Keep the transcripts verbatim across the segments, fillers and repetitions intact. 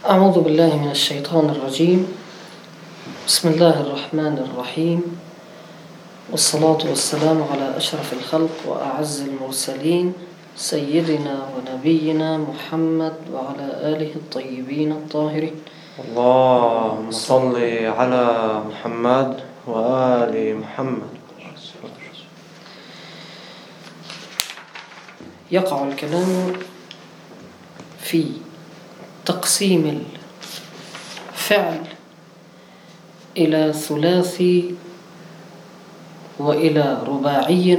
أعوذ بالله من الشيطان الرجيم. بسم الله الرحمن الرحيم، والصلاة والسلام على أشرف الخلق وأعز المرسلين سيدنا ونبينا محمد وعلى آله الطيبين الطاهرين. اللهم صل على محمد وآل محمد. يقع الكلام في تقسيم الفعل إلى ثلاثي وإلى رباعي،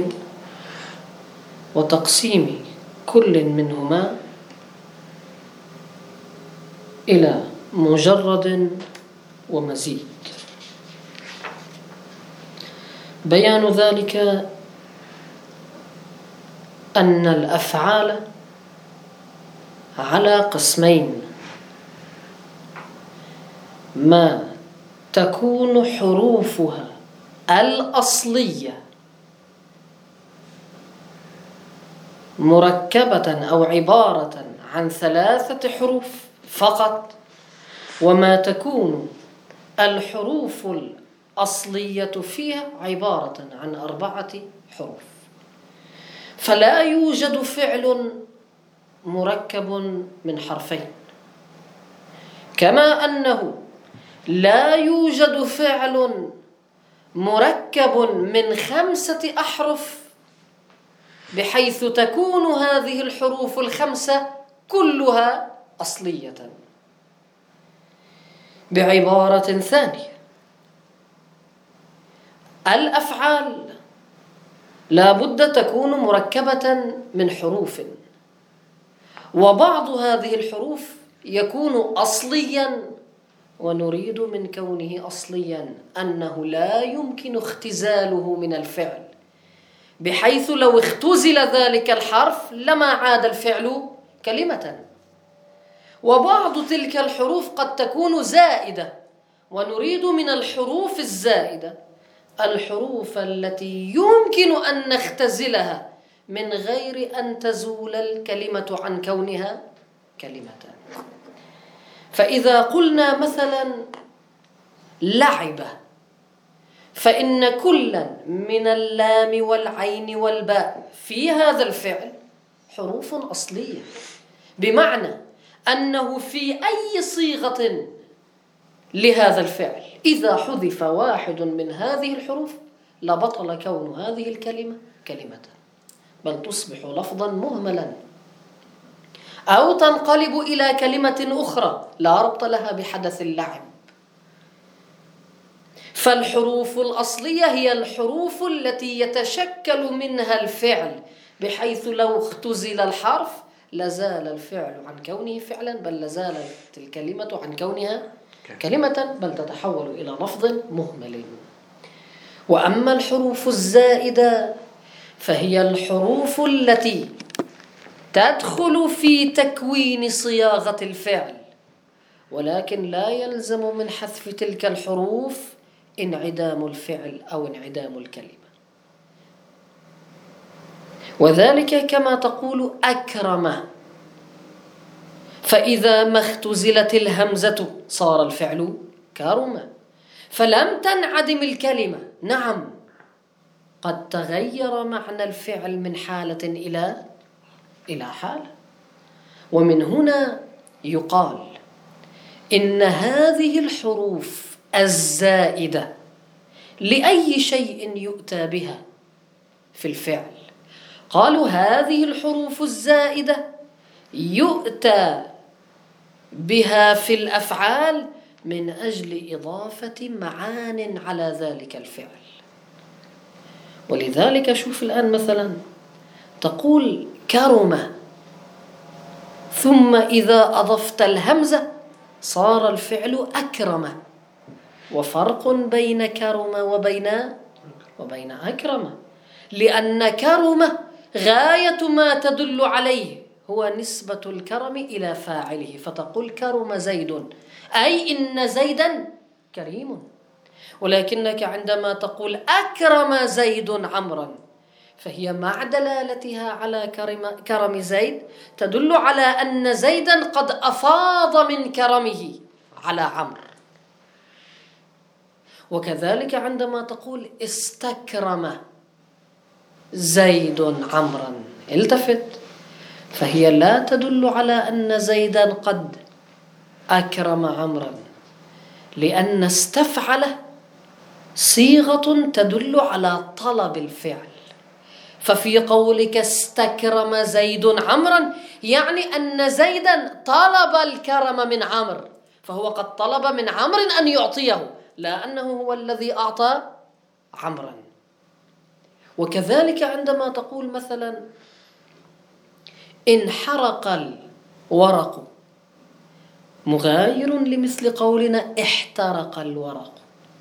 وتقسيم كل منهما إلى مجرد ومزيد. بيان ذلك أن الأفعال على قسمين: ما تكون حروفها الأصلية مركبة أو عبارة عن ثلاثة حروف فقط، وما تكون الحروف الأصلية فيها عبارة عن أربعة حروف. فلا يوجد فعل مركب من حرفين، كما أنه لا يوجد فعل مركب من خمسة أحرف بحيث تكون هذه الحروف الخمسة كلها أصلية. بعبارة ثانية، الأفعال لا بد تكون مركبة من حروف، وبعض هذه الحروف يكون أصليا، ونريد من كونه أصليا أنه لا يمكن اختزاله من الفعل، بحيث لو اختزل ذلك الحرف لما عاد الفعل كلمة. وبعض تلك الحروف قد تكون زائدة، ونريد من الحروف الزائدة الحروف التي يمكن أن نختزلها من غير أن تزول الكلمة عن كونها كلمة. فإذا قلنا مثلا لعب، فإن كلا من اللام والعين والباء في هذا الفعل حروف أصلية، بمعنى أنه في أي صيغة لهذا الفعل إذا حذف واحد من هذه الحروف لبطل كون هذه الكلمة كلمة، بل تصبح لفظا مهملا أو تنقلب إلى كلمة أخرى لا ربط لها بحدث اللعب. فالحروف الأصلية هي الحروف التي يتشكل منها الفعل، بحيث لو اختزل الحرف لزال الفعل عن كونه فعلا، بل لزالت الكلمة عن كونها كلمة، بل تتحول إلى لفظ مهمل. وأما الحروف الزائدة فهي الحروف التي تدخل في تكوين صياغة الفعل، ولكن لا يلزم من حذف تلك الحروف انعدام الفعل أو انعدام الكلمة. وذلك كما تقول أكرم، فإذا ما اختزلت الهمزة صار الفعل كرم، فلم تنعدم الكلمة. نعم، قد تغير معنى الفعل من حالة إلى إلى حالة. ومن هنا يقال إن هذه الحروف الزائدة لأي شيء يؤتى بها في الفعل، قالوا هذه الحروف الزائدة يؤتى بها في الأفعال من أجل إضافة معان على ذلك الفعل. ولذلك شوف الآن مثلا تقول كرم، ثم إذا أضفت الهمزة صار الفعل أكرم، وفرق بين كرم وبين وبين أكرم، لأن كرم غاية ما تدل عليه هو نسبة الكرم إلى فاعله، فتقول كرم زيد أي إن زيدا كريم. ولكنك عندما تقول أكرم زيد عمرا فهي مع دلالتها على كرم, كرم زيد تدل على أن زيدا قد أفاض من كرمه على عمرو. وكذلك عندما تقول استكرم زيد عمرا، التفت، فهي لا تدل على أن زيدا قد أكرم عمرا، لأن استفعل صيغة تدل على طلب الفعل. ففي قولك استكرم زيد عمرا يعني أن زيدا طلب الكرم من عمرو، فهو قد طلب من عمرو أن يعطيه، لا أنه هو الذي أعطى عمرا. وكذلك عندما تقول مثلا انحرق الورق، مغاير لمثل قولنا احترق الورق،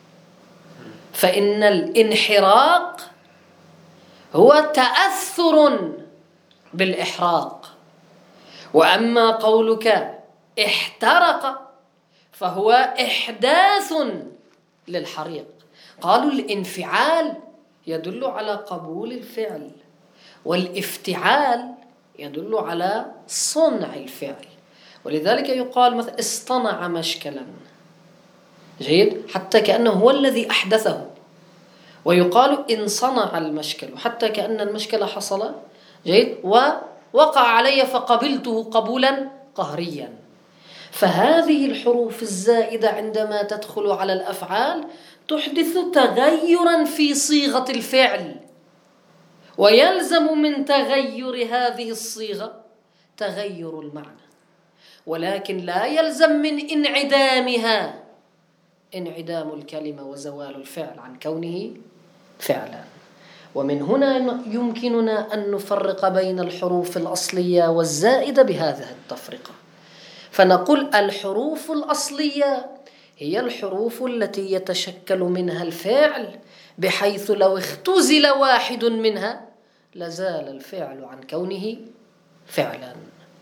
فإن الانحراق هو تأثر بالإحراق، وأما قولك احترق فهو إحداث للحريق. قالوا الانفعال يدل على قبول الفعل، والافتعال يدل على صنع الفعل. ولذلك يقال مثلا اصطنع مشكلا، جيد، حتى كأنه هو الذي أحدثه. ويقال إن صنع المشكل، حتى كأن المشكل حصل، جيد، ووقع علي فقبلته قبولا قهريا. فهذه الحروف الزائدة عندما تدخل على الأفعال تحدث تغيرا في صيغة الفعل، ويلزم من تغير هذه الصيغة تغير المعنى، ولكن لا يلزم من انعدامها انعدام الكلمة وزوال الفعل عن كونه فعلا. ومن هنا يمكننا أن نفرق بين الحروف الأصلية والزائدة بهذه التفرقة، فنقول الحروف الأصلية هي الحروف التي يتشكل منها الفعل بحيث لو اختزل واحد منها لزال الفعل عن كونه فعلا.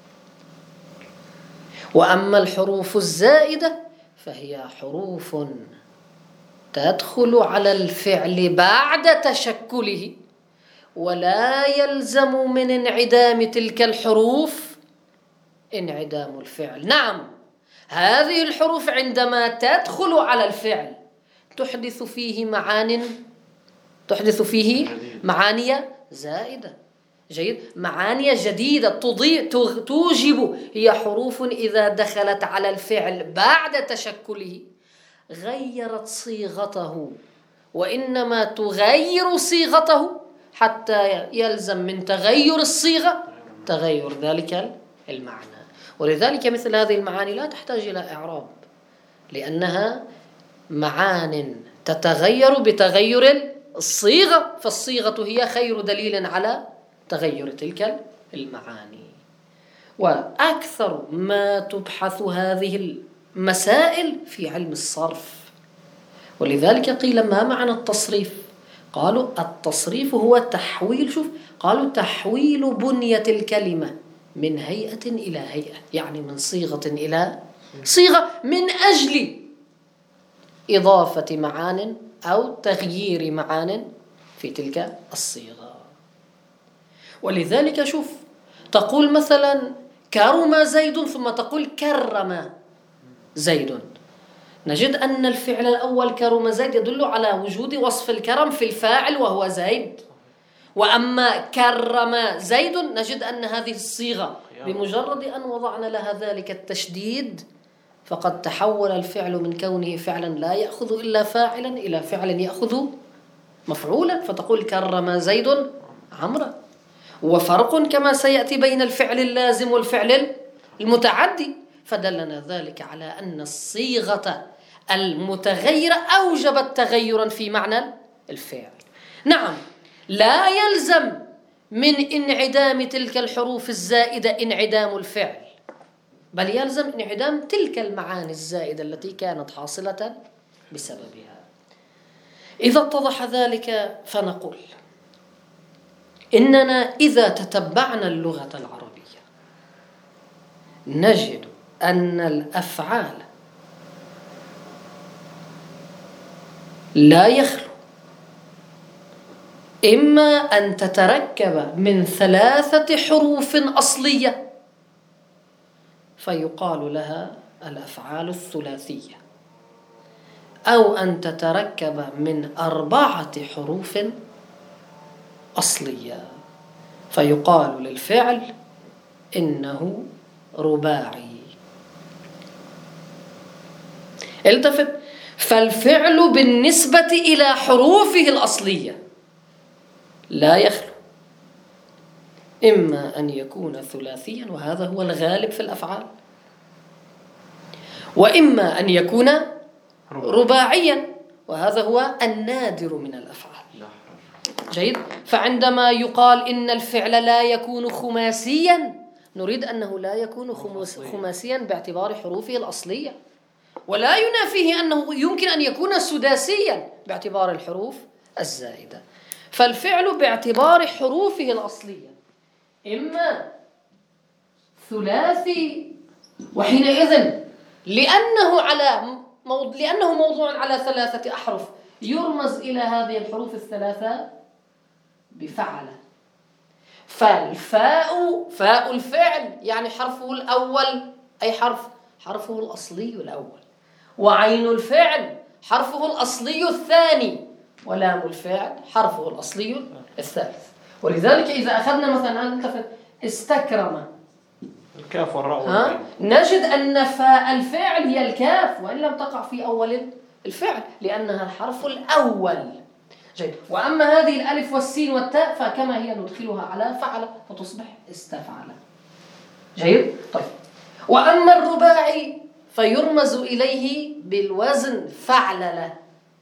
وأما الحروف الزائدة فهي حروف تدخل على الفعل بعد تشكله، ولا يلزم من انعدام تلك الحروف انعدام الفعل. نعم، هذه الحروف عندما تدخل على الفعل تحدث فيه معان تحدث فيه معاني زائدة، جيد، معاني جديدة تضيء توجب. هي حروف إذا دخلت على الفعل بعد تشكله غيرت صيغته، وإنما تغير صيغته حتى يلزم من تغير الصيغة تغير ذلك المعنى. ولذلك مثل هذه المعاني لا تحتاج إلى إعراب، لأنها معان تتغير بتغير الصيغة، فالصيغة هي خير دليل على تغير تلك المعاني. وأكثر ما تبحث هذه المسائل في علم الصرف. ولذلك قيل ما معنى التصريف؟ قالوا التصريف هو تحويل، شوف، قالوا تحويل بنية الكلمة من هيئة إلى هيئة، يعني من صيغة إلى صيغة من أجل إضافة معان أو تغيير معان في تلك الصيغة. ولذلك شوف، تقول مثلا كرم زيد ثم تقول كرم زيد، نجد أن الفعل الأول كرم زيد يدل على وجود وصف الكرم في الفاعل وهو زيد. وأما كرم زيد نجد أن هذه الصيغة بمجرد أن وضعنا لها ذلك التشديد فقد تحول الفعل من كونه فعلا لا يأخذ إلا فاعلا إلى فعل يأخذ مفعولا، فتقول كرم زيد عمرا. وفرق كما سيأتي بين الفعل اللازم والفعل المتعدي، فدلنا ذلك على أن الصيغة المتغيرة أوجبت تغيرا في معنى الفعل. نعم، لا يلزم من انعدام تلك الحروف الزائدة انعدام الفعل، بل يلزم انعدام تلك المعاني الزائدة التي كانت حاصلة بسببها. إذا اتضح ذلك فنقول إننا إذا تتبعنا اللغة العربية نجد أن الأفعال لا يخلو إما أن تتركب من ثلاثة حروف أصلية فيقال لها الأفعال الثلاثية، أو أن تتركب من أربعة حروف أصلية فيقال للفعل إنه رباعي. التفت، فالفعل بالنسبة إلى حروفه الأصلية لا يخلو إما أن يكون ثلاثيا وهذا هو الغالب في الأفعال، وإما أن يكون رباعيا وهذا هو النادر من الأفعال. جيد. فعندما يقال إن الفعل لا يكون خماسيا نريد أنه لا يكون خماسيا باعتبار حروفه الأصلية، ولا ينافيه أنه يمكن أن يكون سداسيا باعتبار الحروف الزائدة. فالفعل باعتبار حروفه الأصلية إما ثلاثي، وحينئذ لأنه على موضوع لأنه موضوع على ثلاثة أحرف يرمز إلى هذه الحروف الثلاثة بفعل. فالفاء فاء الفعل يعني حرفه الأول، أي حرف حرفه الأصلي الأول، وعين الفعل حرفه الأصلي الثاني، ولام الفعل حرفه الأصلي الثالث. ولذلك إذا أخذنا مثلا استكرم الكاف والراء نجد أن فاء الفعل هي الكاف وإن لم تقع في أول الفعل لأنها الحرف الأول. جيد. وأما هذه الألف والسين والتاء فكما هي ندخلها على فعل فتصبح استفعل. جيد. طيب. وأما الرباعي فيرمز إليه بالوزن فعلل.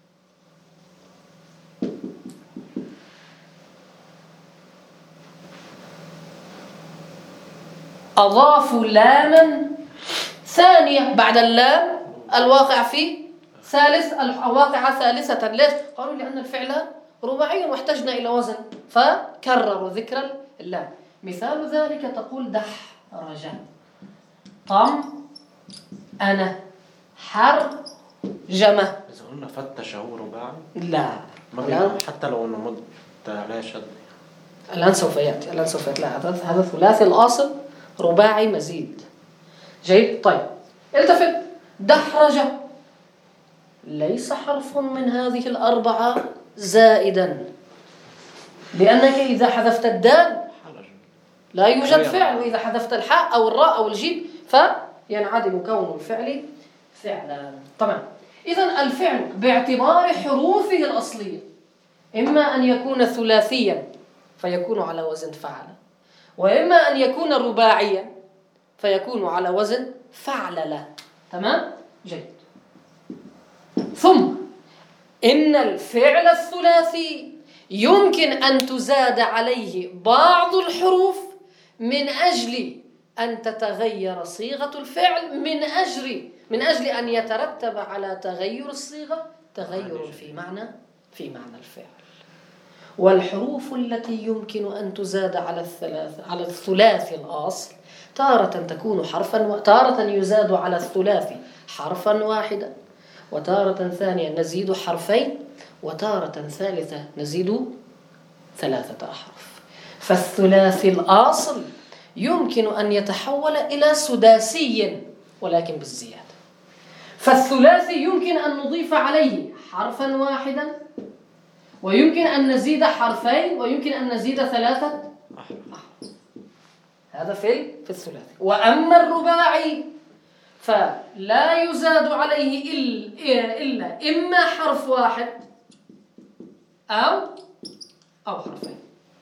أضافوا لاما ثانية بعد اللام الواقع في ثالث الواقع ثالثة. ليش؟ قالوا لأن الفعل رباعي واحتجنا إلى وزن فكرروا ذكر اللام. مثال ذلك تقول دحرج، طم أنا، حر جمة. إذا قلنا فتش هو رباعي؟ لا ما حتى لو إنه مد لا شد. الآن سوف يأتي الآن سوف يأتي. لا هذا ثلاثي الأصل رباعي مزيد. جيد. طيب التفت، دحرج ليس حرف من هذه الأربعة زائدا، لأنك إذا حذفت الدال لا يوجد فعل، وإذا حذفت الحاء أو الراء أو الجيم فينعدم كون الفعل فعلا. طبعا إذن الفعل باعتبار حروفه الأصلية إما أن يكون ثلاثيا فيكون على وزن فعل، وإما أن يكون رباعيا فيكون على وزن فعلل. تمام؟ جيد. ثم إن الفعل الثلاثي يمكن أن تزاد عليه بعض الحروف من أجل أن تتغير صيغة الفعل، من أجل من أجل أن يترتب على تغير الصيغة تغير في معنى في معنى الفعل. والحروف التي يمكن أن تزاد على الثلاث على الثلاثي الأصل تارة تكون حرفا، وتارة يزاد على الثلاثي حرفا واحدا، وتارة ثانية نزيد حرفين، وتارة ثالثة نزيد ثلاثة أحرف. فالثلاثي الأصل يمكن أن يتحول إلى سداسي ولكن بالزيادة. فالثلاثي يمكن أن نضيف عليه حرفا واحدا، ويمكن أن نزيد حرفين، ويمكن أن نزيد ثلاثة أحرف. هذا في في الثلاثي. وأما الرباعي فلا يزاد عليه إلا إما حرف واحد أو أو حرفين،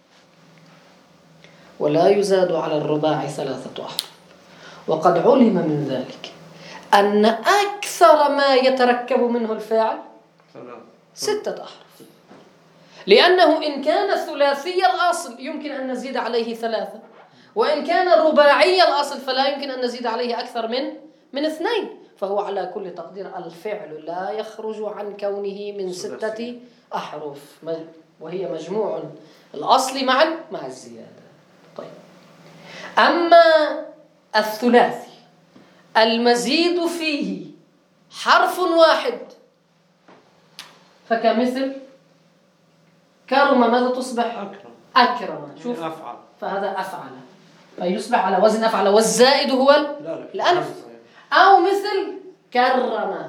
ولا يزاد على الرباعي ثلاثة أحرف. وقد علم من ذلك أن أكثر ما يتركب منه الفاعل ستة أحرف، لأنه إن كان ثلاثي الأصل يمكن أن نزيد عليه ثلاثة، وإن كان رباعي الأصل فلا يمكن أن نزيد عليه أكثر من من اثنين. فهو على كل تقدير الفعل لا يخرج عن كونه من ستة أحرف، وهي مجموع الأصل مع مع الزيادة. طيب. أما الثلاثي المزيد فيه حرف واحد فكمثل كرم ماذا تصبح؟ أكرم. أكرم. شوف أفعل. فهذا أفعل، فيصبح على وزن أفعل، والزائد هو لا لا. الألف. أو مثل كرم.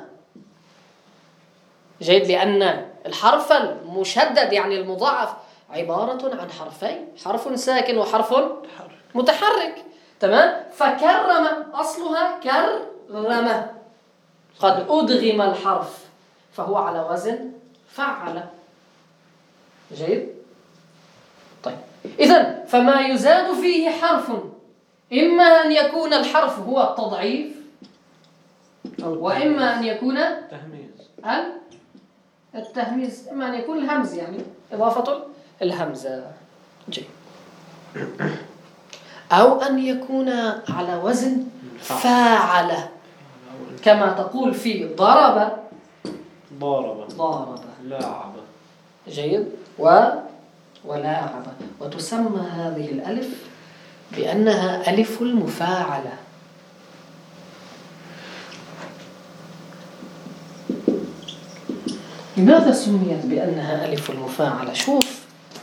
جيد، لأن الحرف المشدد يعني المضاعف عبارة عن حرفين، حرف ساكن وحرف متحرك. تمام. فكرم أصلها كرم، قد أدغم الحرف فهو على وزن فعل. جيد. طيب إذن فما يزاد فيه حرف إما أن يكون الحرف هو التضعيف، وإما أن يكون تهميز. التهميز، إما أن يكون الهمز يعني إضافة الهمزة. جيد. أو أن يكون على وزن فاعل، كما تقول في ضرب ضارب. ضارب. لاعب. جيد. و ولاعب. وتسمى هذه الألف بأنها ألف المفاعلة. لماذا سميت بأنها ألف المفاعلة؟ شوف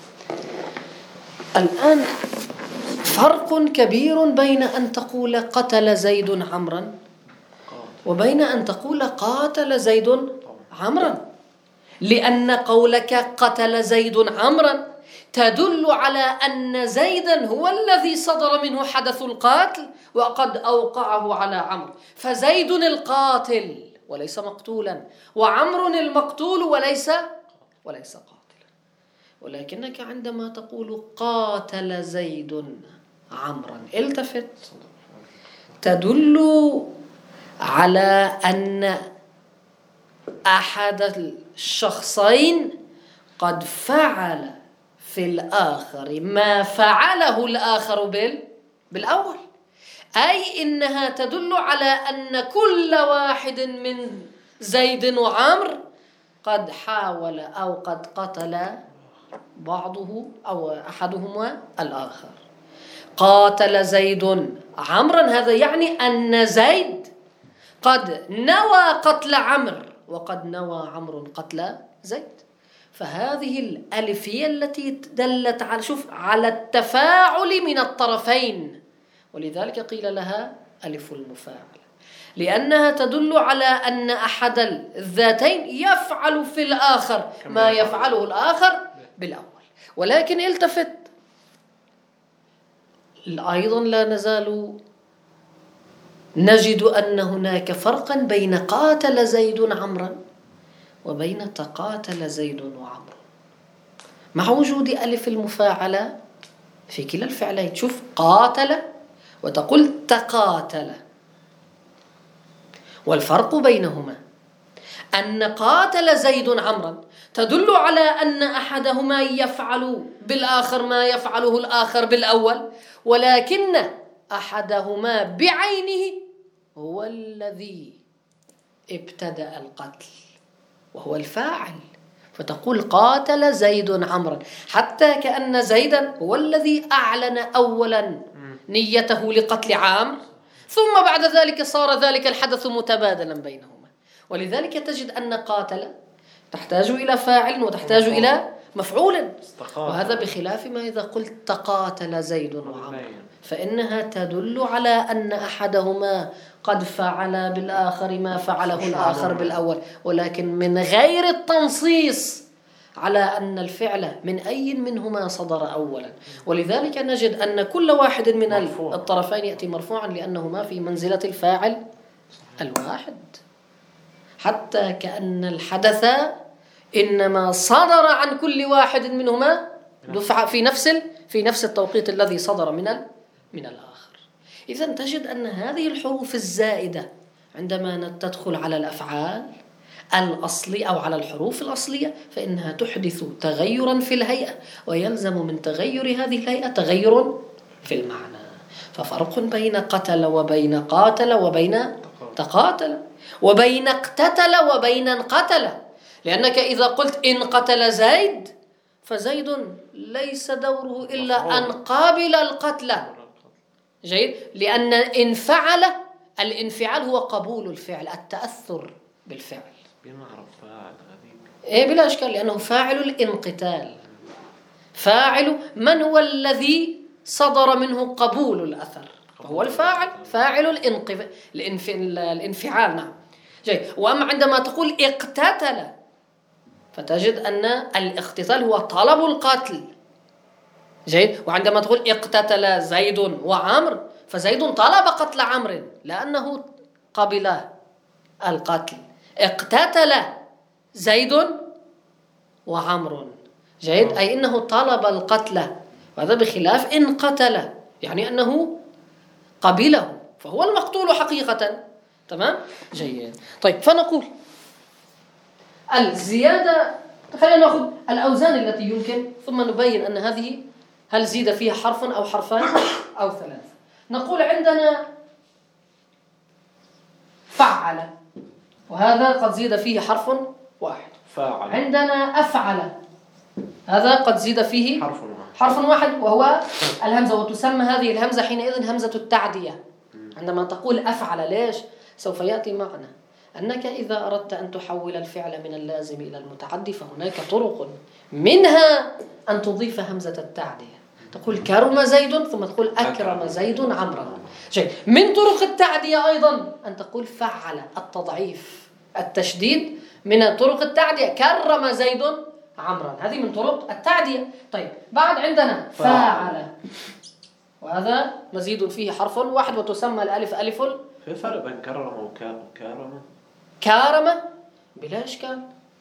الآن فرق كبير بين أن تقول قتل زيد عمرا وبين أن تقول قاتل زيد عمرا، لأن قولك قتل زيد عمرا تدل على أن زيدا هو الذي صدر منه حدث القتل وقد أوقعه على عمرو، فزيد القاتل وليس مقتولا، وعمرو المقتول وليس وليس قاتلا. ولكنك عندما تقول قاتل زيد عمرا التفت، تدل على أن أحد الشخصين قد فعل في الآخر ما فعله الآخر بالأول، أي إنها تدل على أن كل واحد من زيد وعمر قد حاول أو قد قتل بعضه أو أحدهما الآخر. قاتل زيد عمرا، هذا يعني أن زيد قد نوى قتل عمرو وقد نوى عمرو قتل زيد. فهذه الألف هي التي دلت على شوف على التفاعل من الطرفين، ولذلك قيل لها ألف المفاعلة، لأنها تدل على أن أحد الذاتين يفعل في الآخر ما يفعله الآخر بالأول. ولكن التفت، أيضا لا نزال نجد أن هناك فرقا بين قاتل زيد عمرا وبين تقاتل زيد وعمرو، مع وجود ألف المفاعلة في كلا الفعلين. شوف قاتل وتقول تقاتل، والفرق بينهما أن قاتل زيد عمرا تدل على أن أحدهما يفعل بالآخر ما يفعله الآخر بالأول، ولكن أحدهما بعينه هو الذي ابتدأ القتل وهو الفاعل، فتقول قاتل زيد عمرا، حتى كأن زيدا هو الذي أعلن أولا نيته لقتل عامر، ثم بعد ذلك صار ذلك الحدث متبادلا بينهما. ولذلك تجد أن قاتل تحتاج إلى فاعل وتحتاج إلى مفعول، وهذا بخلاف ما إذا قلت تقاتل زيد وعمر، فإنها تدل على أن أحدهما قد فعل بالآخر ما فعله الآخر بالأول، ولكن من غير التنصيص على أن الفعل من أي منهما صدر أولا. ولذلك نجد أن كل واحد من الطرفين يأتي مرفوعا لأنهما في منزلة الفاعل الواحد، حتى كأن الحدث إنما صدر عن كل واحد منهما دفع في نفس في نفس التوقيت الذي صدر من من الآخر. إذن تجد أن هذه الحروف الزائدة عندما تدخل على الأفعال الأصلية أو على الحروف الأصلية فإنها تحدث تغيرا في الهيئة، ويلزم من تغير هذه الهيئة تغير في المعنى. ففرق بين قتل وبين قاتل وبين تقاتل وبين اقتتل وبين انقتل، لأنك إذا قلت إن قتل زيد فزيد ليس دوره إلا أن قابل القتل. جيد، لأن إن فعل الانفعال هو قبول الفعل، التأثر بالفعل. بنعرف فاعل غريب. إيه بلا إشكال، لأنه فاعل الانقتال. فاعل من هو الذي صدر منه قبول الأثر؟ هو الفاعل، فاعل الانقف... الانف... الانفعال. نعم جيد. وأما عندما تقول اقتتل فتجد أن الاقتتال هو طلب القتل. جيد. وعندما تقول اقتتل زيد وعمر فزيد طلب قتل عمرو لأنه قبل القتل. اقتتل زيد وعمر. جيد. أي إنه طلب القتل، وهذا بخلاف إن قتل يعني أنه قبله فهو المقتول حقيقة. تمام. جيد. طيب فنقول الزيادة، خلينا نأخذ الأوزان التي يمكن ثم نبين أن هذه هل زيد فيها حرف أو حرفان أو ثلاث. نقول عندنا فعل وهذا قد زيد فيه حرف واحد. فاعل. عندنا أفعل هذا قد زيد فيه حرف واحد حرف واحد وهو الهمزة، وتسمى هذه الهمزة حينئذ همزة التعدية. عندما تقول أفعل ليش؟ سوف يأتي معنا أنك إذا أردت أن تحول الفعل من اللازم إلى المتعدي فهناك طرق، منها أن تضيف همزة التعدية. تقول كرم زيد ثم تقول أكرم زيد عمرا. جيد. من طرق التعدية أيضا أن تقول فعل، التضعيف التشديد من طرق التعدية، كرم زيد عمرا، هذه من طرق التعدية. طيب بعد عندنا فاعل وهذا مزيد فيه حرف واحد وتسمى الألف ألف. في فرق بين كرم وكارم؟ كارم بلا إشكال.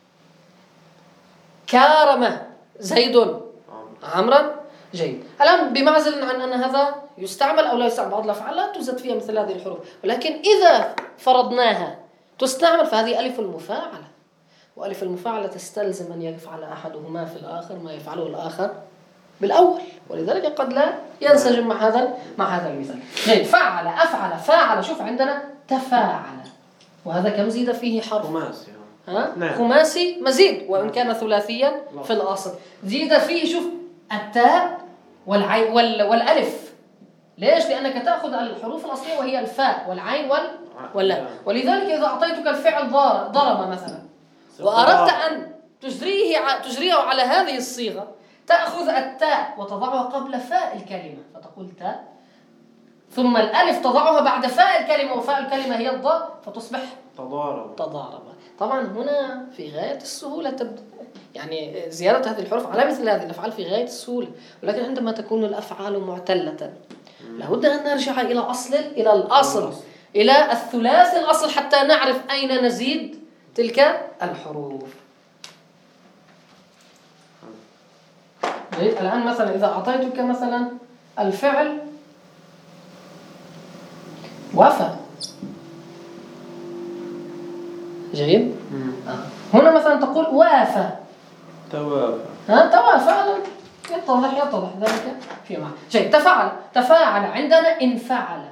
كارم زيد عمرا. جيد. الآن بمعزل عن أن هذا يستعمل أو لا يستعمل، بعض الأفعال لا توجد فيها مثل هذه الحروف، ولكن إذا فرضناها تستعمل فهذه ألف المفاعلة، وألف المفاعلة تستلزم أن يفعل أحدهما في الآخر ما يفعله الآخر بالأول، ولذلك قد لا ينسجم مع هذا مع هذا المثال. جيد. فعل أفعل فاعل. شوف عندنا تفاعل وهذا كم زيد فيه حرف؟ خماسي. ها؟ نعم. خماسي مزيد وإن كان ثلاثيا في الأصل. زيد فيه شوف التاء والعين وال... والألف. ليش؟ لأنك تأخذ الحروف الأصلية وهي الفاء والعين وال... واللا. ولذلك إذا أعطيتك الفعل ضرب مثلا وأردت أن تجريه تجريه على هذه الصيغة تأخذ التاء وتضعها قبل فاء الكلمة فتقول تاء، ثم الألف تضعها بعد فاء الكلمة وفاء الكلمة هي الضاء فتصبح تضارب. تضارب. طبعا هنا في غاية السهولة تبدأ يعني زيادة هذه الحروف على مثل هذه الأفعال في غاية السهولة، ولكن عندما تكون الأفعال معتلة لابد أن نرجع إلى أصل إلى الأصل إلى الثلاث الأصل حتى نعرف أين نزيد تلك الحروف. جيد. الآن مثلا إذا أعطيتك مثلا الفعل وفى. جيد. آه. هنا مثلا تقول وافى توافى. ها توافى يتضح يتضح ذلك في معنى. جيد. تفاعل تفاعل عندنا انفعل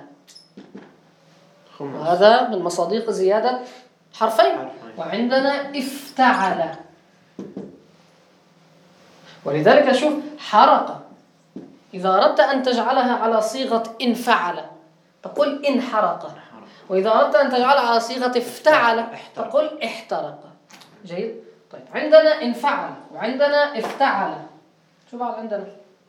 وهذا من مصادق زيادة حرفين. وعندنا افتعل ولذلك شوف حرق إذا أردت أن تجعلها على صيغة انفعل تقول انحرق، وإذا أردت أن تجعلها على صيغة افتعل تقول احترق. جيد. طيب عندنا انفعل وعندنا افتعل. شو بعد عندنا؟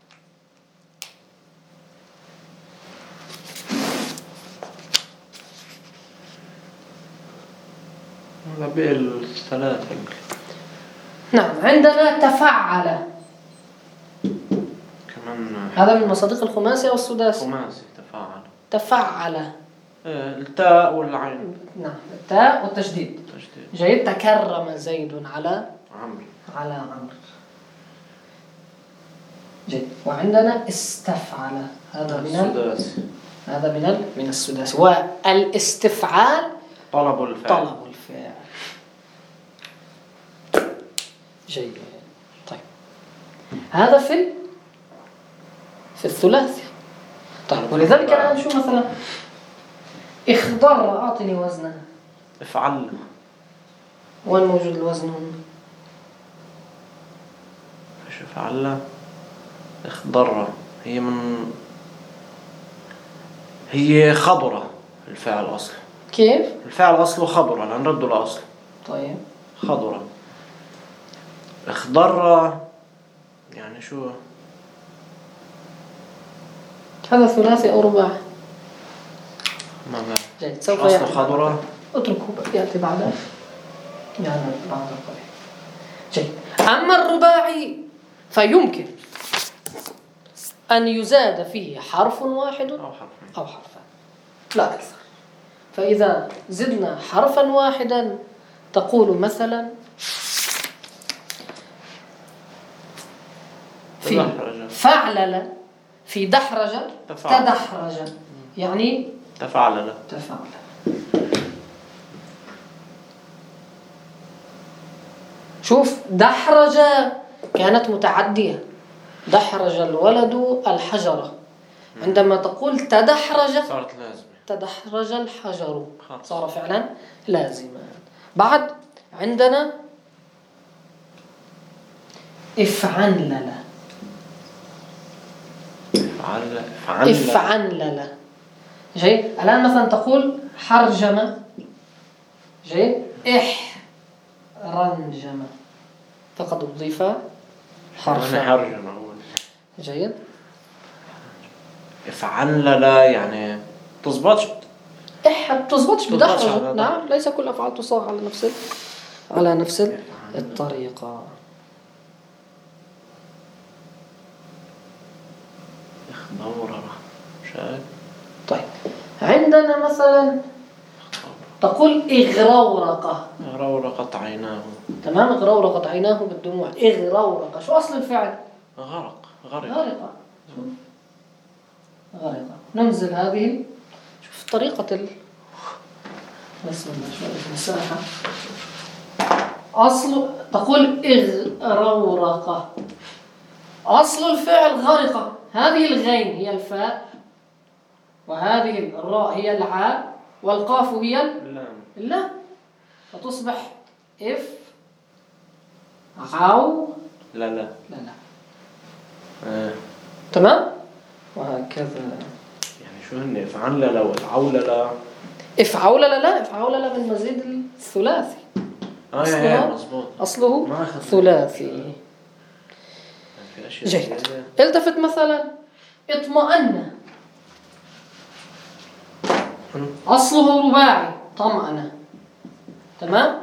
بالثلاثة. نعم عندنا تفعل كمان. هذا من مصادق الخماسي أو السداسي؟ خماسي. تفاعل. تفعل. التاء والعين. نعم التاء والتشديد. تشديد. جيد. تكرم زيد على عمرو. على عمرو. جيد. وعندنا استفعل هذا من السداسي. هذا من ال... من السداسي. والاستفعال طلب الفعل. طلب الفعل. جيد. طيب هذا في في الثلاثي. طيب ولذلك الآن شو مثلا اخضر أعطني وزنها. افعل. وين موجود الوزن هنا؟ ايش افعل؟ اخضر هي من هي خضرة الفعل أصله. كيف؟ الفعل أصله خضرة لنرده لأصله. طيب خضرة. اخضر يعني شو؟ هذا ثلاثي أو رباعي؟ ما بعرف. جيد، سوف أصل يأتي خضرة. اتركه يأتي بعدها يعني بعد القليل. جيد. أما الرباعي فيمكن أن يزاد فيه حرف واحد أو حرفين أو حرفان لا أكثر. فإذا زدنا حرفا واحدا تقول مثلا في فعلل، في دحرج تدحرج، يعني تفعلل تفعل. شوف دحرج كانت متعدية، دحرج الولد الحجرة. عندما تقول تدحرج صارت لازمة، تدحرج الحجر صار فعلا لازما. بعد عندنا افعنلل، افعل افعنلل. جيد. الآن مثلا تقول حرجم، جيد، احرنجم، فقد أضيف حرفا. جيد. افعل لا يعني تزبطش، إح تزبطش بدحرجة. نعم، ليس كل أفعال تصاغ على نفس على نفس الطريقة. اخضورة شايف. طيب عندنا مثلا تقول إغرورق، غرورقت عيناه. تمام، إغرورقت عيناه بالدموع. إغرورق شو أصل الفعل؟ غرق، غرق، غرق. غرق. ننزل هذه، شوف طريقة ال بسم الله شوية مساحة. أصل تقول إغرورق، أصل الفعل غرق. هذه الغين هي الفاء، وهذه الراء هي العاء، والقاف هي اللام، فتصبح إف عو لا لا لا لا آه. تمام. وهكذا يعني شو هن افعل لا والعول لا. افعول لا لا افعول لا من مزيد الثلاثي. اه يا مظبوط، أصله ثلاثي. جيد. التفت مثلا اطمأن، أصله رباعي طمأن، تمام.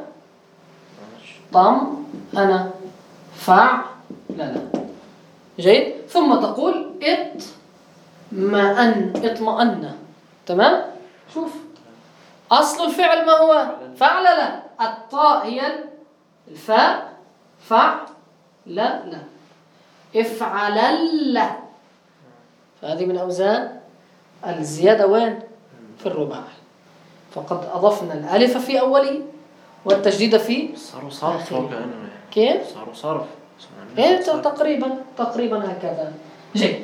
طمأن فع لا لا. جيد. ثم تقول اطمأن، اطمأن، تمام. شوف أصل الفعل ما هو؟ فعل لا. الطاء هي الفاء، فع لا لا. افعلل، فهذه من أوزان الزيادة وين؟ في الرباعي. فقد أضفنا الألف في أوله والتجديد في صاروا صرف. كيف؟ صاروا صرف. إيه تقريبا تقريبا هكذا. جيد.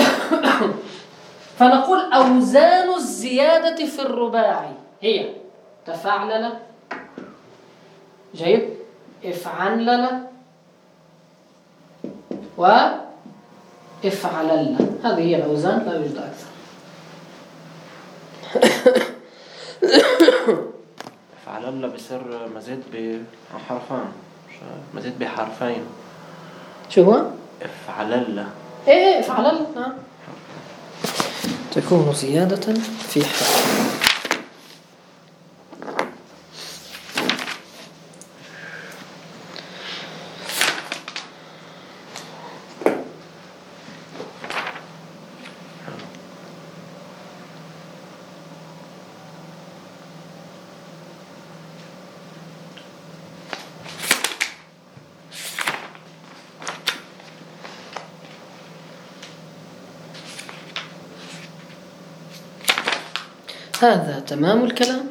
فنقول أوزان الزيادة في الرباعي هي تفعلل، جيد، افعنلل، وافعلل. هذه هي الأوزان، لا يوجد أكثر. افعلل بصير مزيد بحرفان، مزيد بحرفين. شو هو؟ افعلل. ايه افعلل، نعم، تكون زيادة في حرف. هذا تمام الكلام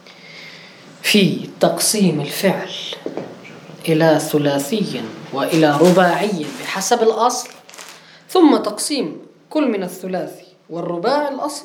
في تقسيم الفعل إلى ثلاثي وإلى رباعي بحسب الأصل، ثم تقسيم كل من الثلاثي والرباعي الأصل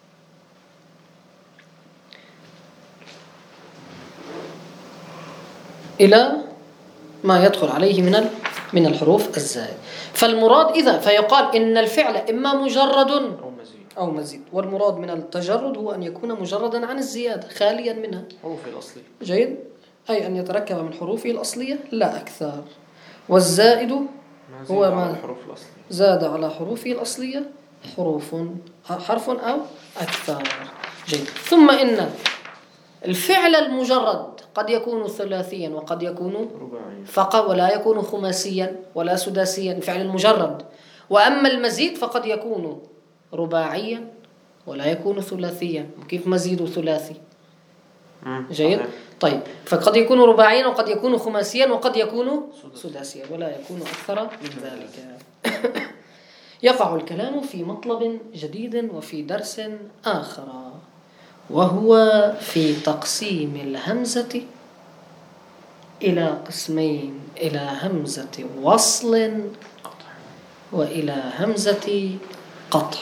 إلى ما يدخل عليه من من الحروف الزائد. فالمراد إذا فيقال إن الفعل إما مجرد أو مزيد أو مزيد، والمراد من التجرد هو أن يكون مجردا عن الزيادة خاليا منها. حروف الأصلية. جيد. أي أن يتركب من حروفه الأصلية لا أكثر. والزائد هو ما الحروف الأصلية زاد على حروفه الأصلية حروف حرف أو أكثر. جيد. ثم إن الفعل المجرد قد يكون ثلاثيا وقد يكون رباعيا فقط، ولا يكون خماسيا ولا سداسيا، الفعل المجرد. وأما المزيد فقد يكون رباعيا ولا يكون ثلاثيا. كيف مزيد ثلاثي؟ جيد. طيب، فقد يكون رباعيا وقد يكون خماسيا وقد يكون سداسيا ولا يكون أكثر من ذلك. يقع الكلام في مطلب جديد وفي درس آخر، وهو في تقسيم الهمزة إلى قسمين: إلى همزة وصل وإلى همزة قطع.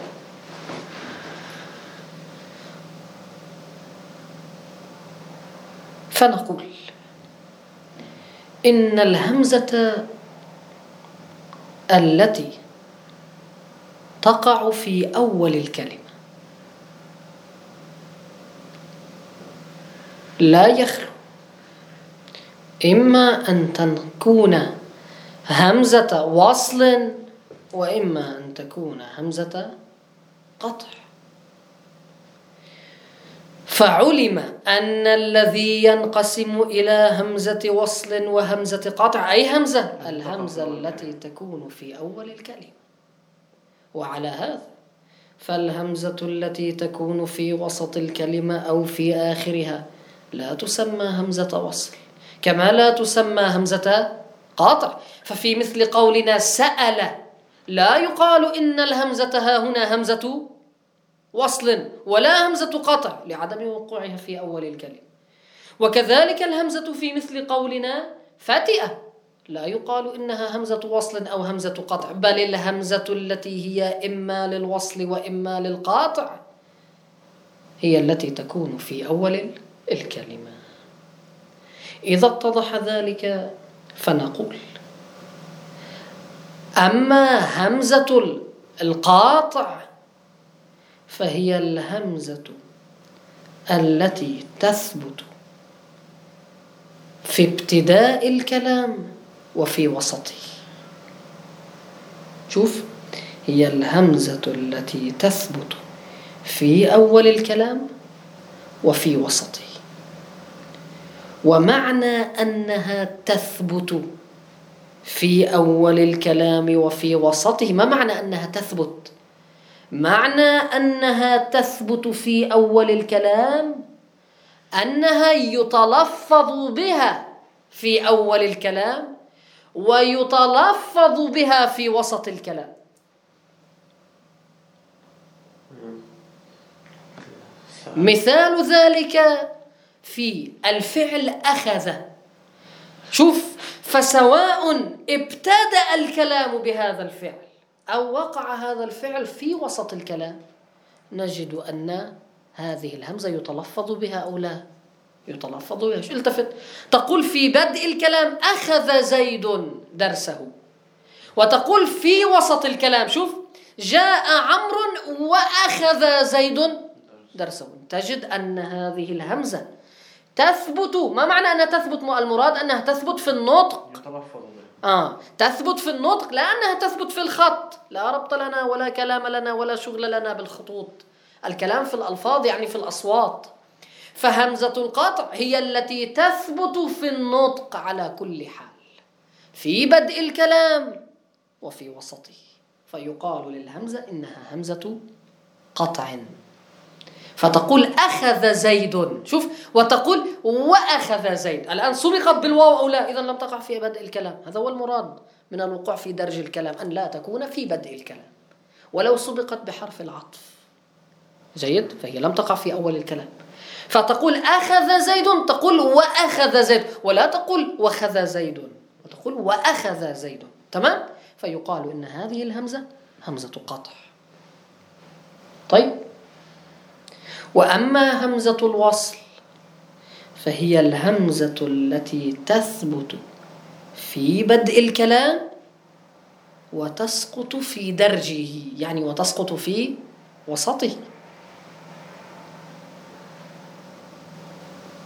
فنقول إن الهمزة التي تقع في أول الكلمة لا يخلو إما أن تكون همزة وصل وإما أن تكون همزة قطع. فعلم أن الذي ينقسم إلى همزة وصل وهمزة قطع أي همزة الهمزة التي تكون في أول الكلمة. وعلى هذا فالهمزة التي تكون في وسط الكلمة أو في آخرها لا تسمى همزة وصل، كما لا تسمى همزة قاطع. ففي مثل قولنا سأل لا يقال إن الهمزة ها هنا همزة وصل ولا همزة قطع لعدم وقوعها في أول الكلمة. وكذلك الهمزة في مثل قولنا فتئة لا يقال إنها همزة وصل أو همزة قطع، بل الهمزة التي هي إما للوصل وإما للقاطع هي التي تكون في أول الكلمة. إذا اتضح ذلك فنقول: أما همزة القاطع فهي الهمزة التي تثبت في ابتداء الكلام وفي وسطه. شوف، هي الهمزة التي تثبت في أول الكلام وفي وسطه. ومعنى أنها تثبت في أول الكلام وفي وسطه، ما معنى أنها تثبت؟ معنى أنها تثبت في أول الكلام أنها يتلفظ بها في أول الكلام ويتلفظ بها في وسط الكلام. مثال ذلك في الفعل أخذ. شوف، فسواء ابتدأ الكلام بهذا الفعل أو وقع هذا الفعل في وسط الكلام نجد أن هذه الهمزة يتلفظ بها أو لا يتلفظ بها. التفت، تقول في بدء الكلام أخذ زيد درسه، وتقول في وسط الكلام شوف جاء عمرو وأخذ زيد درسه. تجد أن هذه الهمزة تثبت. ما معنى أنها تثبت؟ المراد أنها تثبت في النطق. آه تثبت في النطق، لا أنها تثبت في الخط. لا ربط لنا ولا كلام لنا ولا شغل لنا بالخطوط. الكلام في الألفاظ يعني في الأصوات. فهمزة القطع هي التي تثبت في النطق على كل حال في بدء الكلام وفي وسطه، فيقال للهمزة إنها همزة قطع. فتقول أخذ زيد، شوف، وتقول وأخذ زيد. الآن سبقت بالواو أو لا؟ إذن لم تقع في بدء الكلام. هذا هو المراد من الوقوع في درج الكلام، أن لا تكون في بدء الكلام ولو سبقت بحرف العطف. جيد، فهي لم تقع في أول الكلام. فتقول أخذ زيد، تقول وأخذ زيد، ولا تقول وخذ زيد، وتقول وأخذ زيد. تمام؟ فيقال إن هذه الهمزة همزة قطع. طيب، وأما همزة الوصل فهي الهمزة التي تثبت في بدء الكلام وتسقط في درجه، يعني وتسقط في وسطه.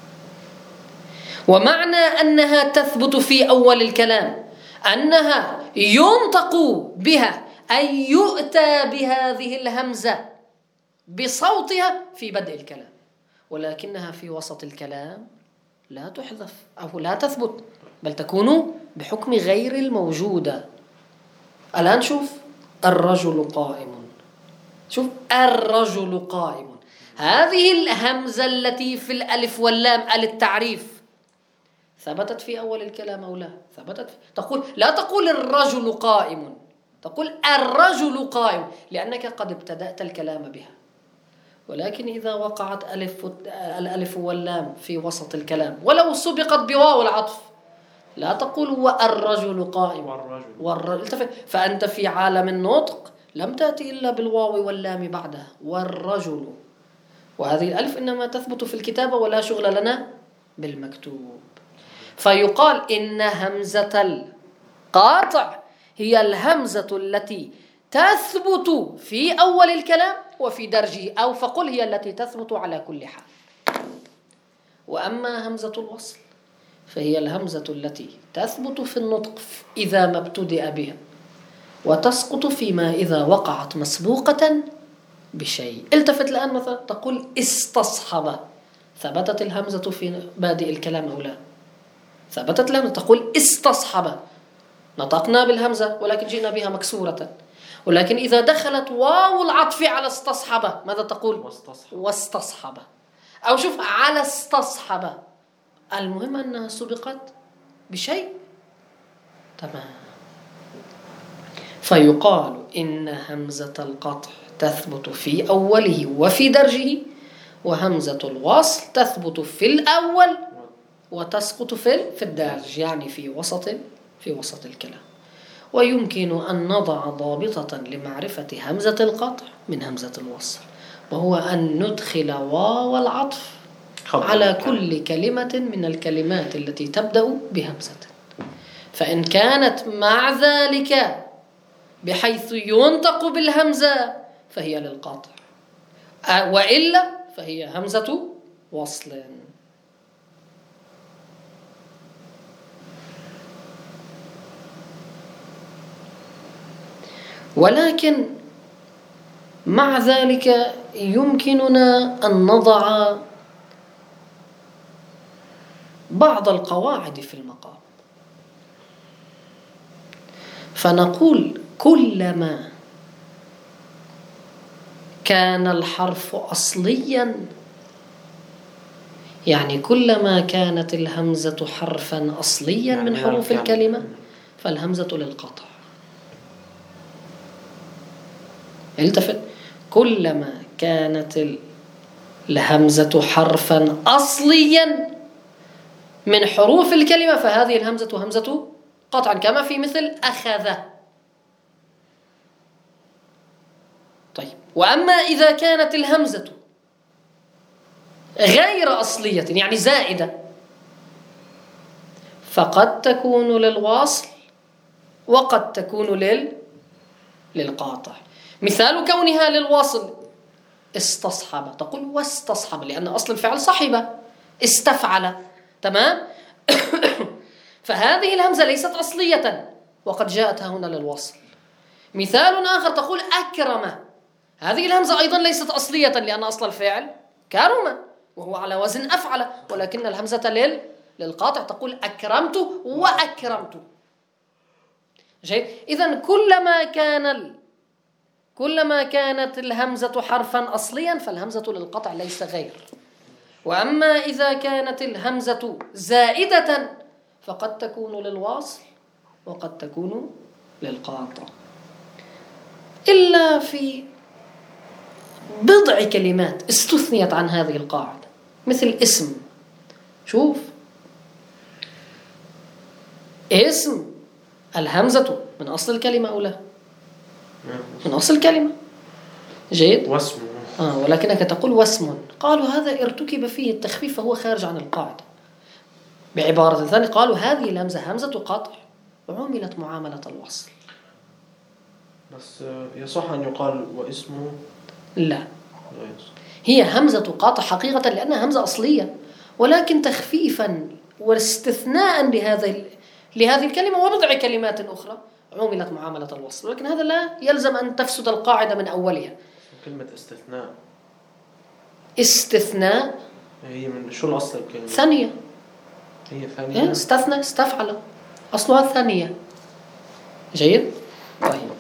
ومعنى أنها تثبت في أول الكلام أنها ينطق بها أي يؤتى بهذه الهمزة بصوتها في بدء الكلام، ولكنها في وسط الكلام لا تحذف أو لا تثبت، بل تكون بحكم غير الموجودة. الآن شوف الرجل قائم، شوف الرجل قائم، هذه الهمزة التي في الألف واللام التعريف ثبتت في أول الكلام أو لا؟ ثبتت. تقول لا تقول الرجل قائم، تقول الرجل قائم لأنك قد ابتدأت الكلام بها. ولكن إذا وقعت ألف الألف واللام في وسط الكلام ولو سبقت بواو العطف لا تقول والرجل قائم والرجل, والرجل. فأنت في عالم النطق لم تأتي إلا بالواو واللام بعدها والرجل، وهذه الألف إنما تثبت في الكتابة ولا شغل لنا بالمكتوب. فيقال إن همزة القاطع هي الهمزة التي تثبت في أول الكلام وفي درجه، أو فقل هي التي تثبت على كل حال. وأما همزة الوصل فهي الهمزة التي تثبت في النطق إذا ما ابتدأ بها، وتسقط فيما إذا وقعت مسبوقة بشيء. التفت الآن مثلا تقول استصحب، ثبتت الهمزة في بادئ الكلام أو لا؟ ثبتت الهمزة. تقول استصحب، نطقنا بالهمزة ولكن جئنا بها مكسورة. ولكن إذا دخلت واو العطف على استصحب ماذا تقول؟ واستصحب. واستصحب. أو شوف على استصحب، المهم أنها سبقت بشيء. تمام. فيقال إن همزة القطع تثبت في أوله وفي درجه، وهمزة الوصل تثبت في الأول وتسقط في في الدارج، يعني في وسط في وسط الكلام. ويمكن أن نضع ضابطة لمعرفة همزة القطع من همزة الوصل، وهو أن ندخل واو العطف على كل كلمة من الكلمات التي تبدأ بهمزة، فإن كانت مع ذلك بحيث ينطق بالهمزة فهي للقاطع، وإلا فهي همزة وصل. ولكن مع ذلك يمكننا أن نضع بعض القواعد في المقام، فنقول كلما كان الحرف أصليا، يعني كلما كانت الهمزة حرفا أصليا من حروف الكلمة فالهمزة للقطع. التفت، كلما كانت الهمزة حرفا أصليا من حروف الكلمة فهذه الهمزة همزة قطعا، كما في مثل أخذ. طيب، وأما إذا كانت الهمزة غير أصلية يعني زائدة فقد تكون للواصل وقد تكون لل للقاطع. مثال كونها للواصل استصحب، تقول واستصحب لأن أصل الفعل صحب، استفعل. تمام. فهذه الهمزة ليست أصلية وقد جاءت هنا للوصل. مثال آخر تقول أكرم، هذه الهمزة أيضا ليست أصلية لأن أصل الفعل كرم وهو على وزن أفعل، ولكن الهمزة لل للقاطع، تقول أكرمت وأكرمت. جيد. إذن كلما كان ال... كلما كانت الهمزة حرفا أصليا فالهمزة للقطع ليس غير. وأما إذا كانت الهمزة زائدة فقد تكون للواصل وقد تكون للقاطع، إلا في بضع كلمات استثنيت عن هذه القاعدة، مثل اسم. شوف، اسم الهمزة من أصل الكلمة أو لا؟ من أصل الكلمة. جيد. واسم. آه ولكنك تقول واسم، قالوا هذا ارتكب فيه التخفيف فهو خارج عن القاعدة. بعبارة ثانية قالوا هذه الهمزة همزة قطع وعملت معاملة الوصل. بس يصح أن يقال واسمه؟ لا، هي همزة قطع حقيقة لأنها همزة أصلية، ولكن تخفيفا واستثناء لهذا لهذه الكلمة وبضع كلمات أخرى عُملت معاملة الوصل، ولكن هذا لا يلزم أن تفسد القاعدة من أولها. كلمة استثناء استثناء هي من شو الأصل الكلمة؟ ثانية. هي ثانية. استثنى استفعل أصلها ثانية. جيد. طيب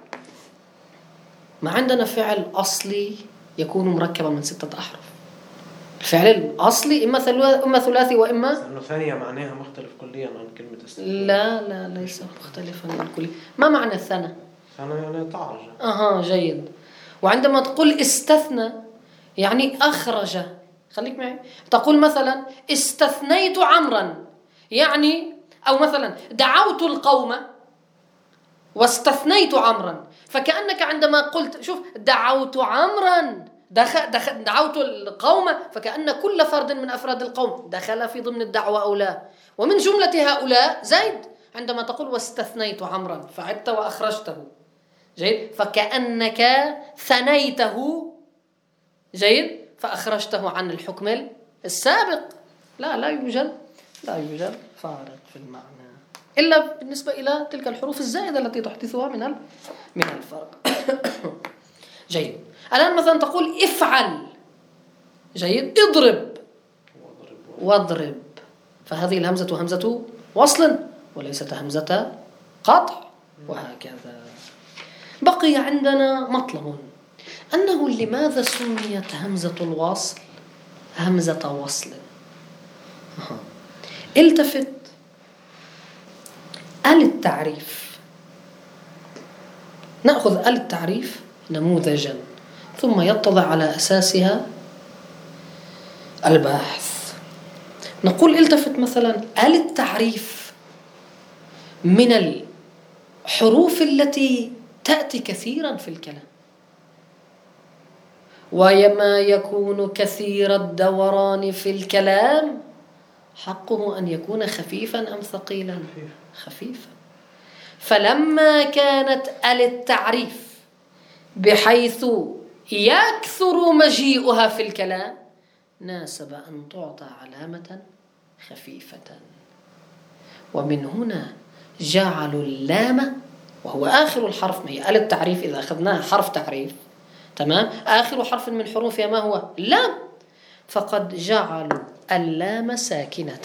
ما عندنا فعل أصلي يكون مركبا من ستة أحرف. الفعل الأصلي إما إما ثلاثي وإما لأنه ثانية معناها مختلف كليا عن كلمة استثناء. لا لا ليس مختلفا عن كلي. ما معنى الثنى؟ ثانية يعني تعرج. أها جيد. وعندما تقول استثنى يعني أخرج. خليك معي. تقول مثلا استثنيت عمرا، يعني أو مثلا دعوت القوم واستثنيت عمرا، فكأنك عندما قلت شوف دعوت عمرا دخل دخل دعوت القوم، فكأن كل فرد من أفراد القوم دخل في ضمن الدعوة أو لا. ومن جملة هؤلاء زيد. عندما تقول واستثنيت عمرا فعدت وأخرجته. جيد. فكأنك ثنيته. جيد. فأخرجته عن الحكم السابق. لا لا يوجد لا يوجد فارق في المعنى إلا بالنسبة إلى تلك الحروف الزائدة التي تحدثها من من الفرق. جيد. الآن مثلا تقول افعل. جيد. اضرب واضرب، فهذه الهمزة همزة وصل وليست همزة قطع، وهكذا. بقي عندنا مطلب أنه لماذا سميت همزة الوصل همزة وصل؟ التفت. آل التعريف، نأخذ آل التعريف نموذجا ثم يتضع على أساسها الباحث. نقول التفت مثلا آل التعريف من الحروف التي تأتي كثيرا في الكلام، وما يكون كثير الدوران في الكلام حقه أن يكون خفيفا أم ثقيلا؟ خفيفا. فلما كانت آل التعريف بحيث يكثر مجيئها في الكلام ناسب أن تعطى علامة خفيفة، ومن هنا جعلوا اللام وهو آخر الحرف. ما هي آل التعريف إذا أخذناها حرف تعريف تمام، آخر حرف من حروفها ما هو؟ لام. فقد جعلوا اللام ساكنة.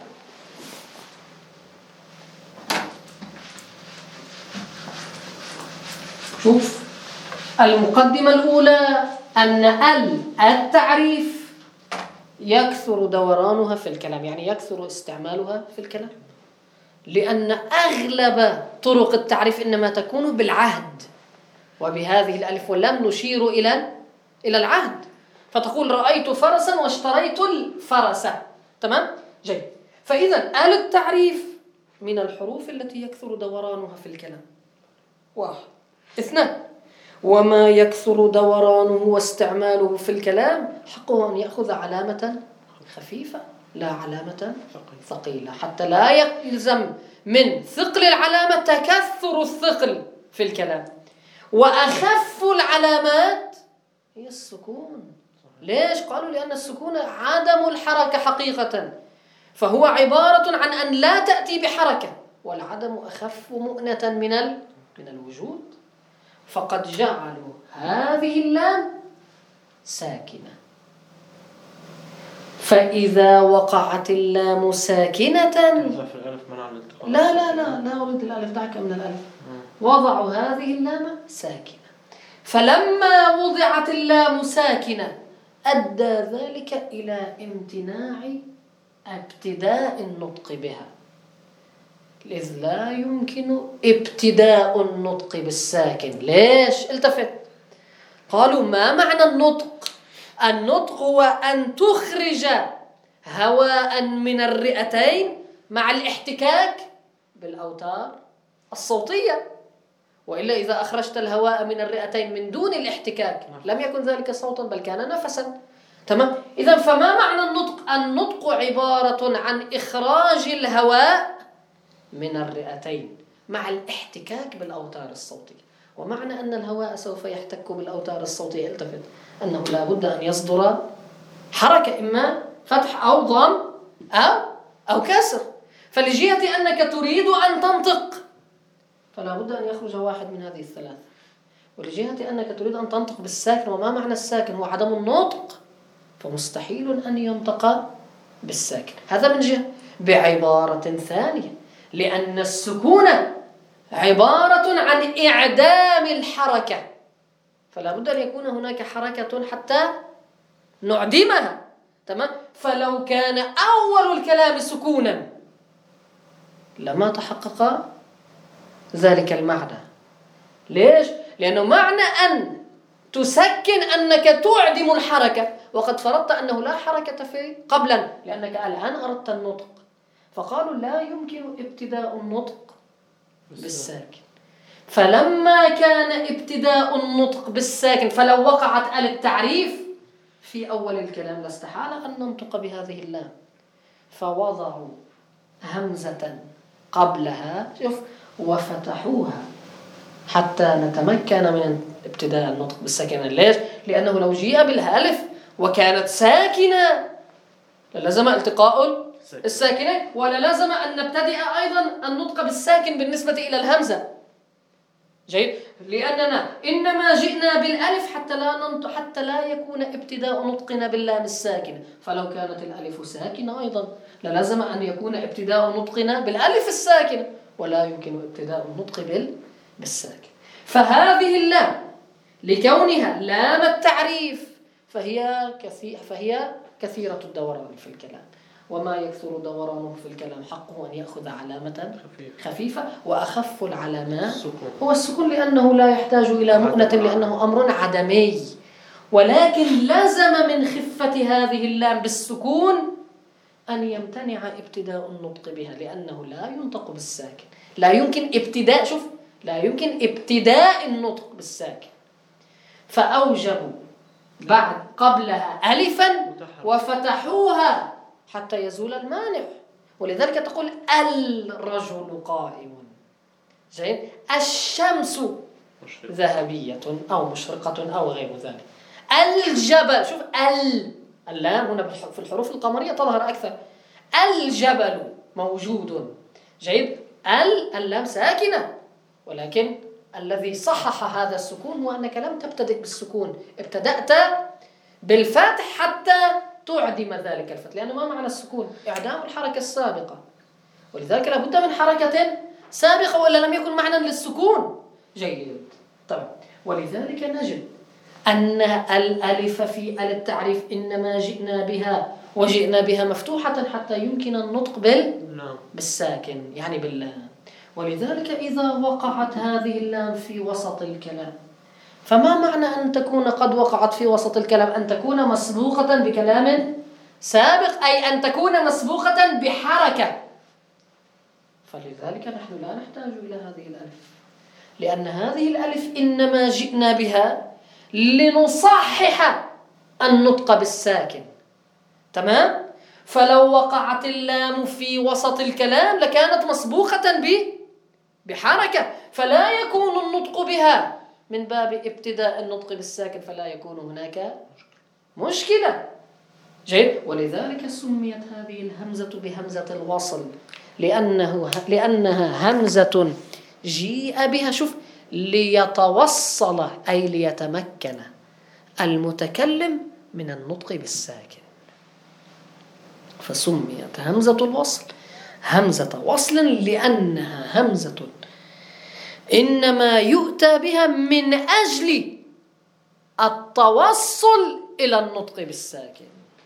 شوف المقدمة الأولى أن ال التعريف يكثر دورانها في الكلام، يعني يكثر استعمالها في الكلام، لأن أغلب طرق التعريف إنما تكون بالعهد، وبهذه الألف واللام نشير إلى إلى العهد. فتقول رأيت فرسا واشتريت الفرس. تمام؟ جيد. فإذا آل التعريف من الحروف التي يكثر دورانها في الكلام. واحد. اثنان، وما يكثر دورانه واستعماله في الكلام حقه أن يأخذ علامة خفيفة لا علامة ثقيلة، حتى لا يلزم من ثقل العلامة تكثر الثقل في الكلام. وأخف العلامات هي السكون. ليش؟ قالوا لأن السكون عدم الحركة حقيقة، فهو عبارة عن أن لا تأتي بحركة، والعدم أخف مؤنة من من الوجود. فقد جعلوا هذه اللام ساكنة. فإذا وقعت اللام ساكنة لا لا لا لا أريد الألف، دعك من الألف. وضعوا هذه اللام ساكنة، فلما وضعت اللام ساكنة أدى ذلك إلى امتناع ابتداء النطق بها، إذ لا يمكن ابتداء النطق بالساكن. ليش؟ التفت. قالوا ما معنى النطق؟ النطق هو أن تخرج هواء من الرئتين مع الاحتكاك بالأوتار الصوتية، وإلا إذا أخرجت الهواء من الرئتين من دون الاحتكاك لم يكن ذلك صوتا بل كان نفسا. تمام؟ إذا فما معنى النطق؟ النطق عبارة عن إخراج الهواء من الرئتين مع الاحتكاك بالأوتار الصوتية. ومعنى أن الهواء سوف يحتك بالأوتار الصوتية التفت أنه لا بد أن يصدر حركة، إما فتح أو ضم أو أو كسر. فلجهة أنك تريد أن تنطق فلا بد أن يخرج واحد من هذه الثلاثة. ولجهة أنك تريد أن تنطق بالساكن، وما معنى الساكن هو عدم النطق، فمستحيل أن ينطق بالساكن. هذا من جهة. بعبارة ثانية، لأن السكون عبارة عن إعدام الحركة، فلا بد أن يكون هناك حركة حتى نعدمها. تمام؟ فلو كان أول الكلام سكونا لما تحقق ذلك المعنى. ليش؟ لأنه معنى أن تسكن أنك تعدم الحركة، وقد فرضت أنه لا حركة في قبلا، لأنك الآن أردت النطق، فقالوا لا يمكن ابتداء النطق بالساكن. فلما كان ابتداء النطق بالساكن، فلو وقعت آل التعريف في أول الكلام لاستحال أن ننطق بهذه اللام، فوضعوا همزة قبلها، شوف، وفتحوها حتى نتمكن من ابتداء النطق بالساكنة. ليش؟ لأنه لو جيء بالألف وكانت ساكنة للزم التقاء الساكنة، وللزم أن نبتدئ أيضا النطق بالساكن بالنسبة إلى الهمزة. جيد؟ لأننا إنما جئنا بالألف حتى لا ننطق، حتى لا يكون ابتداء نطقنا باللام الساكنة، فلو كانت الألف ساكنة أيضا للزم أن يكون ابتداء نطقنا بالألف الساكنة، ولا يمكن ابتداء النطق بال بالساكن. فهذه اللام لكونها لام التعريف فهي كثير فهي كثيرة الدوران في الكلام، وما يكثر دورانه في الكلام حقه أن يأخذ علامة خفيفة، وأخف العلامات هو السكون، لأنه لا يحتاج إلى مؤنة، لأنه أمر عدمي. ولكن لازم من خفة هذه اللام بالسكون أن يمتنع ابتداء النطق بها، لأنه لا ينطق بالساكن، لا يمكن ابتداء، شوف، لا يمكن ابتداء النطق بالساكن، فأوجبوا بعد قبلها ألفا وفتحوها حتى يزول المانع. ولذلك تقول الرجل قائم، زين، الشمس ذهبية أو مشرقة أو غير ذلك، الجبل، شوف، ال اللام هنا في الحروف القمرية تظهر أكثر، الجبل موجود، جيد، ال اللام ساكنة، ولكن الذي صحح هذا السكون هو أنك لم تبتدئ بالسكون، ابتدأت بالفتح حتى تعدم ذلك الفتح، لأنه ما معنى السكون؟ إعدام الحركة السابقة، ولذلك لابد من حركة سابقة وإلا لم يكن معنى للسكون. جيد. طبعا. ولذلك نجد أن الألف في ال التعريف إنما جئنا بها وجئنا بها مفتوحة حتى يمكن النطق بال بالساكن، يعني باللام. ولذلك إذا وقعت هذه اللام في وسط الكلام، فما معنى أن تكون قد وقعت في وسط الكلام؟ أن تكون مسبوقة بكلام سابق، أي أن تكون مسبوقة بحركة. فلذلك نحن لا نحتاج إلى هذه الألف، لأن هذه الألف إنما جئنا بها لنصحح النطق بالساكن. تمام؟ فلو وقعت اللام في وسط الكلام لكانت مسبوقة بحركة، فلا يكون النطق بها من باب ابتداء النطق بالساكن، فلا يكون هناك مشكلة. جيد. ولذلك سميت هذه الهمزة بهمزة الوصل، لأنه لأنها همزة جيء بها، شوف، ليتوصل أي ليتمكن المتكلم من النطق بالساكن، فسميت همزة الوصل همزة وصل لأنها همزة إنما يؤتى بها من أجل التوصل إلى النطق بالساكن.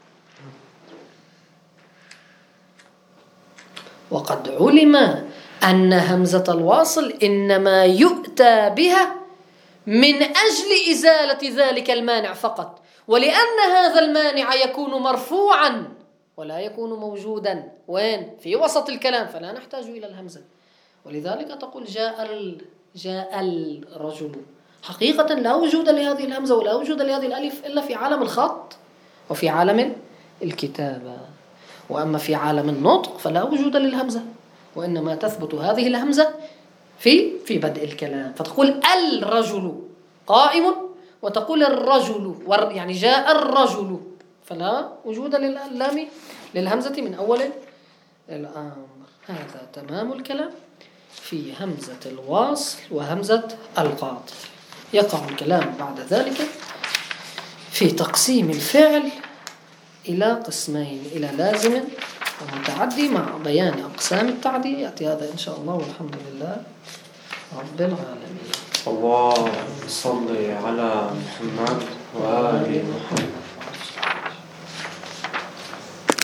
وقد علم أن همزة الواصل إنما يؤتى بها من أجل إزالة ذلك المانع فقط، ولأن هذا المانع يكون مرفوعا ولا يكون موجودا وين؟ في وسط الكلام، فلا نحتاج إلى الهمزة. ولذلك تقول جاء ال... جاء الرجل، حقيقة لا وجود لهذه الهمزة ولا وجود لهذه الألف إلا في عالم الخط وفي عالم الكتابة، وأما في عالم النطق فلا وجود للهمزة، وإنما تثبت هذه الهمزة في في بدء الكلام، فتقول الرجل قائم، وتقول الرجل، يعني جاء الرجل، فلا وجود للام للهمزة من أول الأمر. هذا تمام الكلام. في همزة الواصل وهمزة القاطع. يقع الكلام بعد ذلك في تقسيم الفعل إلى قسمين، إلى لازم ومتعدي، مع بيان أقسام التعدي. يأتي هذا إن شاء الله، والحمد لله رب العالمين. اللهم صل على محمد